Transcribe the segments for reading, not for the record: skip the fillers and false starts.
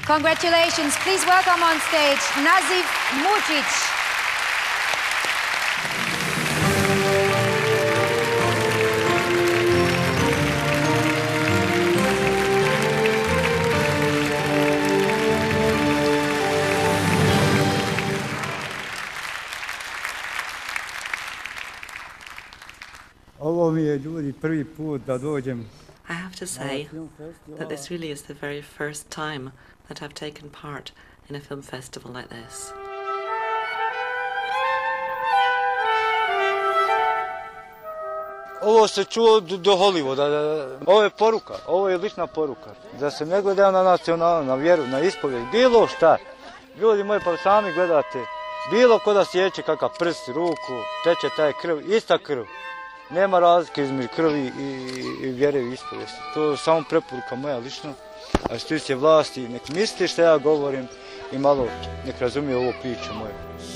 Congratulations. Please welcome on stage Nazif Mucic. Ovo mi je, ljudi, prvi put da dođem. I have to say that this really is the very first time that I've taken part in a film festival like this. Ovo se čuo do Hollywooda. Ovo je poruka, ovo je lična poruka. Da se ne gleda na nacionalno, na vjeru, na ispovijed, bilo šta. Ljudi moji, pa sami gledate, bilo ko da sjeće kakav prst, ruku, teče taj krv, ista krv. Nema razlike između krvi i vjere i ispovijesti. To je samo preporuka moja lično. A što se vlasti, nek misli što ja govorim i malo nek razumije ovu priču moju.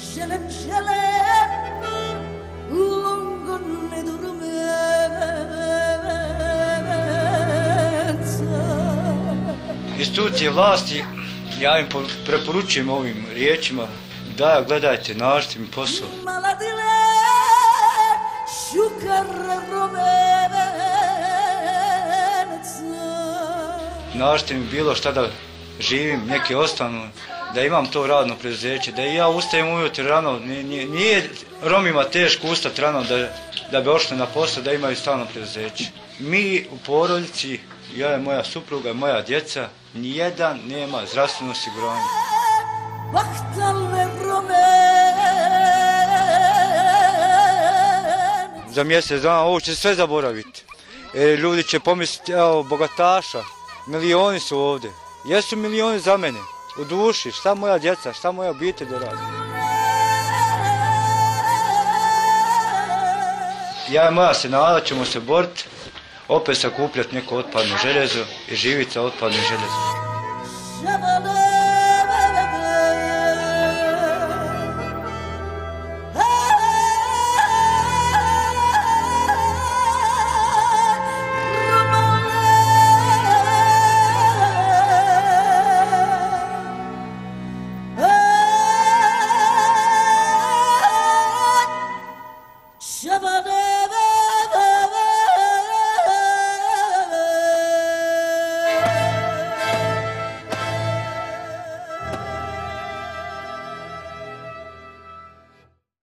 Institucije vlasti, ja im preporučujem ovim riječima da gledajte, nađite mi posao. Nađite mi bilo šta da živim, neki ostanu, da imam to radno preduzeće, da i ja ustajem ujutro rano, nije Romima teško ustati rano da bi ošli na posao, da imaju stalno preduzeće. Mi u porodici, ja i moja supruga, moja djeca, nijedan nema zdravstveno osiguranje. Za mjesec dana ovo će sve zaboraviti. Ljudi će pomisliti, evo, bogataša, milioni su ovdje. Jesu milioni za mene, u duši, šta moja djeca, šta moja obitelj da radi. Ja i moja senada ćemo se boriti, opet sakupljati neko otpadno željezo i živjeti sa otpadnim željezom. Shabbat